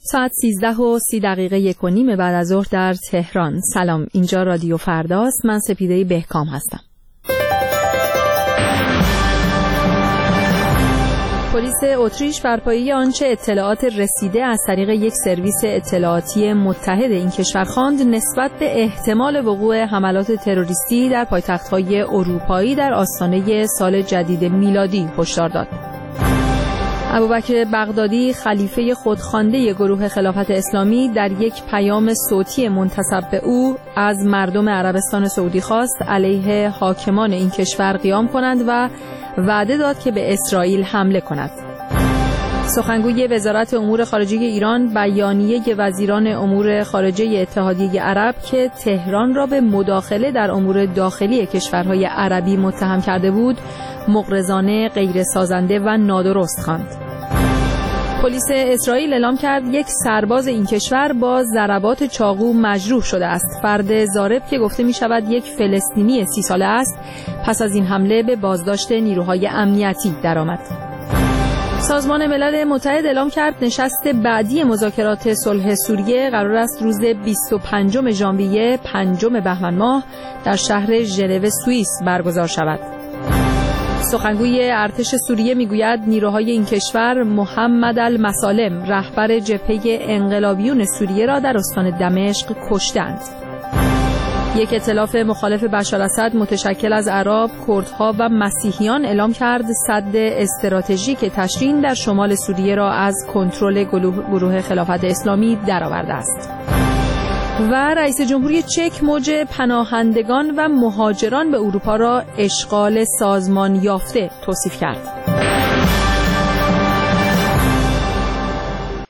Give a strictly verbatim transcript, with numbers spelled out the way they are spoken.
ساعت سیزده و سی دقیقه یک و نیم بعد از ظهر در تهران. سلام، اینجا رادیو فرداست. من سپیده بهکام هستم. پلیس اتریش بر پایه آنچه اطلاعات رسیده از طریق یک سرویس اطلاعاتی متحد این کشور خواند، نسبت به احتمال وقوع حملات تروریستی در پایتخت‌های اروپایی در آستانه سال جدید میلادی هشدار داد. ابوبکر بغدادی، خلیفه خودخوانده گروه خلافت اسلامی، در یک پیام صوتی منتسب به او از مردم عربستان سعودی خواست علیه حاکمان این کشور قیام کنند و وعده داد که به اسرائیل حمله کند. سخنگوی وزارت امور خارجه ایران بیانیه وزیران امور خارجه اتحادیه عرب که تهران را به مداخله در امور داخلی کشورهای عربی متهم کرده بود، مغرضانه، غیر سازنده و نادرست خواند. پلیس اسرائیل اعلام کرد یک سرباز این کشور با ضربات چاقو مجروح شده است. فرد ضارب که گفته می شود یک فلسطینی سی ساله است، پس از این حمله به بازداشت نیروهای امنیتی درآمد. سازمان ملل متحد اعلام کرد نشست بعدی مذاکرات صلح سوریه قرار است روز بیست و پنجم ژانویه پنجم بهمن ماه در شهر ژنو سوئیس برگزار شود. سخنگوی ارتش سوریه میگوید نیروهای این کشور محمد المسالم، رهبر جبهه انقلابیون سوریه را در استان دمشق کشتند. یک ائتلاف مخالف بشار اسد متشکل از عرب، کردها و مسیحیان اعلام کرد سد استراتژیک تشرین در شمال سوریه را از کنترل گروه خلافت اسلامی درآورده است. و رئیس جمهوری چک موج پناهندگان و مهاجران به اروپا را اشغال سازمان یافته توصیف کرد.